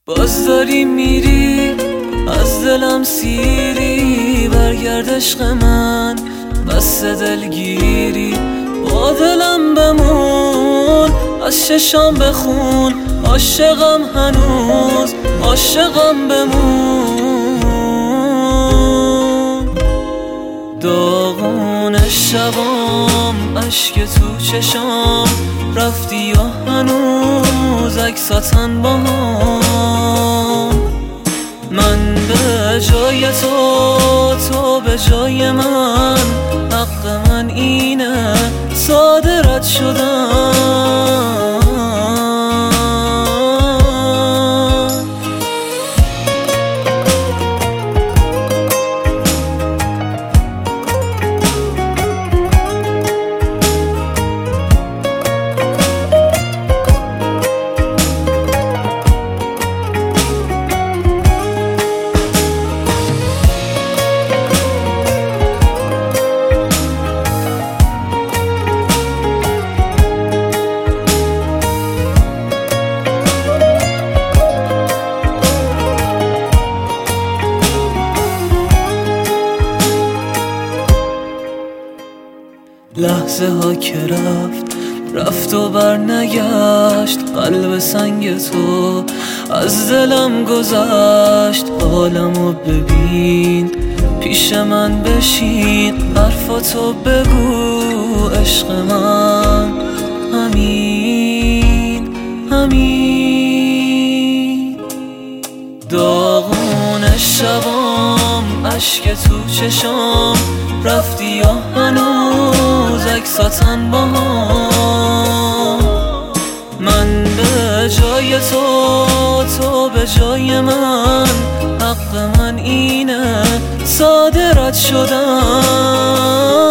باز داری میری از دلم سیری، برگرد عشق من بس دلگیری. با دلم بمون از چشام بخون، عاشقم هنوز عاشقم بمون. داغون شبام اشک تو چشام، رفتی یا هنوز عکساتن با هم. من به جای تو به جای من، حق من اینه ساده رد شدم. لحظه ها که رفت و بر نگشت، قلب سنگ تو از دلم گذشت. حالمو ببین پیش من بشین، حرفاتو بگو عشق من. همین داغون شبام اشک تو چشام، رفتی یا هنوز عکساتن با هم. من به جای تو به جای من، حق من اینه ساده رد شدم.